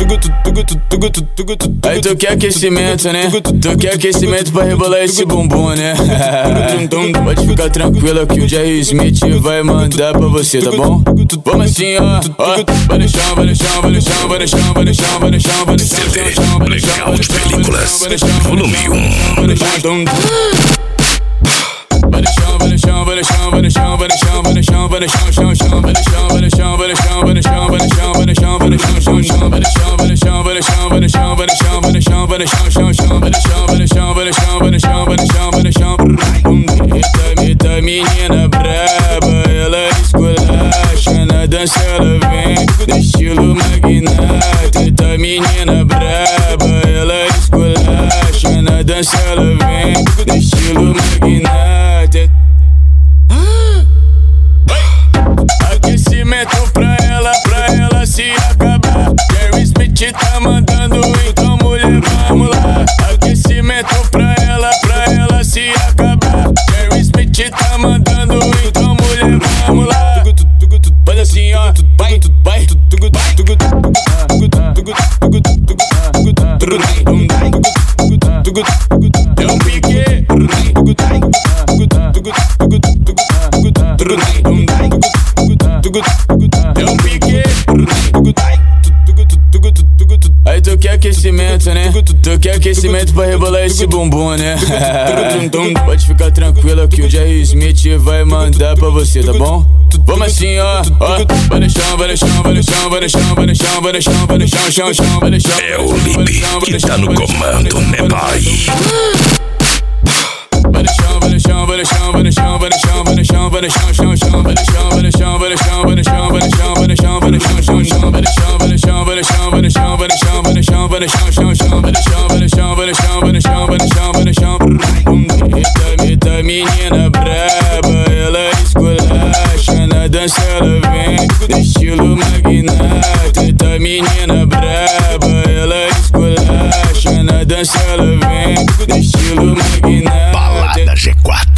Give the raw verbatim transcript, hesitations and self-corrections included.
Aí tu quer aquecimento, né? Tu quer aquecimento pra rebolar esse bumbum, né? Pode ficar tranquila que o Jerry Smith vai mandar pra você, tá bom? Vamos assim, ó, ó. Vai no chão, vai no chão, vai no chão, vai no chão, vai no chão, vai no chão, vai no chão, vai no chão, vai no chão, Legal de Películas, volume um. Vai no chão, vai no chão, vai no chão, vai no chão, vai no chão, vai no chão, vai no chão, chão, chão, vai no chão, vai no chão, vai no chão, vai no chão, vai no chão, vai no chão, vai no chão, chão, chão, vai no chão, vai no chão, vai no chão, vai no chão, vai no chão, vai no chão, vai no chão, chão, chão, vai no chão, vai no chão, vai no chão, vai no chão, vai no chão, vai no chão. Eita, eita, menina braba, ela esculacha na dança, ela vem no estilo magnata. Eita, menina braba, ela esculacha na dança, ela vem no estilo magnata. Aquecimento pra ela, pra ela se acabar. Jerry Smith tá mandando, então mulher, vamos lá. Aquecimento pra ela, pra ela se acabar. Jerry Smith tá mandando, então mulher, vamos lá. Faz assim, ó, vai, vai, é um pique. É um pique. Aí tu quer aquecimento, né? Tu quer aquecimento pra rebolar esse bumbum, né? Pode ficar tranquila que o Jerry Smith vai mandar pra você, tá bom? Vamos assim, ó, ó. Vai no chão, vai no chão, vai no chão, vai no chão, vai no chão, vai no chão, vai no chão, chão, chão, vai no chão. É o Lipe que tá no comando, né, pai? Vai no chão, vai no chão, vai no chão, vai no chão, vai no chão, vai no chão, vai no chão, chão, chão, vai no chão, vai no chão, vai no chão, vai no chão, vai no chão, vai no chão, vai no chão, chão, chão, vai no chão, vai no chão, vai no chão, vai no chão, vai no chão, vai no chão, vai no chão, chão, chão, vai no chão, vai no chão, vai no chão, vai no chão, vai no chão, vai no chão. Eita, eita, menina braba, ela esculacha na dança, ela vem no estilo magnata. Eita, menina braba, ela esculacha na dança, ela vem no estilo magnata. Balada G quatro.